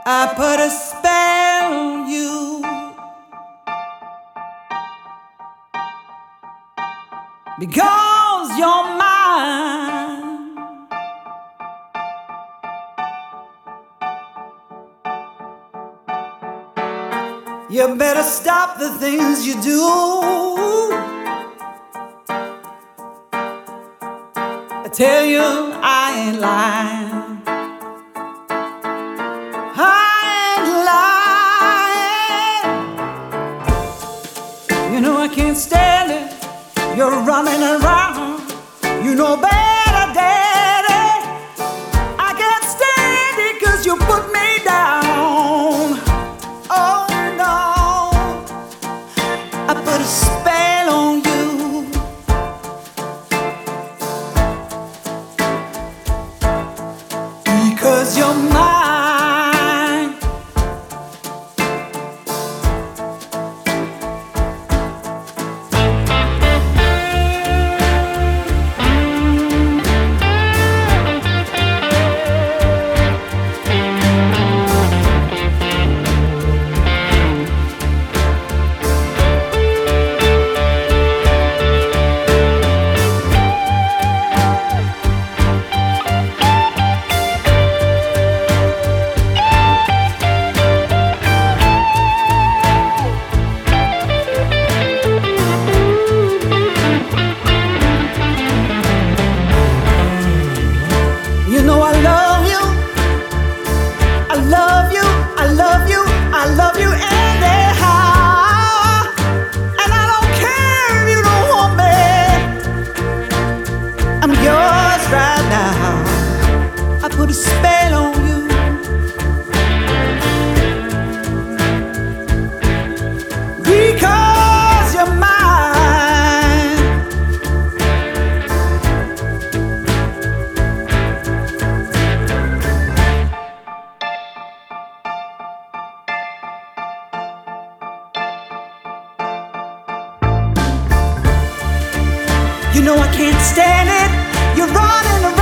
I put a spell on you because you're mine. You better stop the things you do. I tell you I ain't lying. You know I can't stand it. You're running around. You know better, Daddy. I can't stand it 'cause you put me down. Oh no, I put a spell on you because you're mine. You know I love you, I love you, I love you, I love you anyhow. And I don't care if you don't want me, I'm yours right now. I put a spell on you because you're mine. You know I can't stand it. You're running around.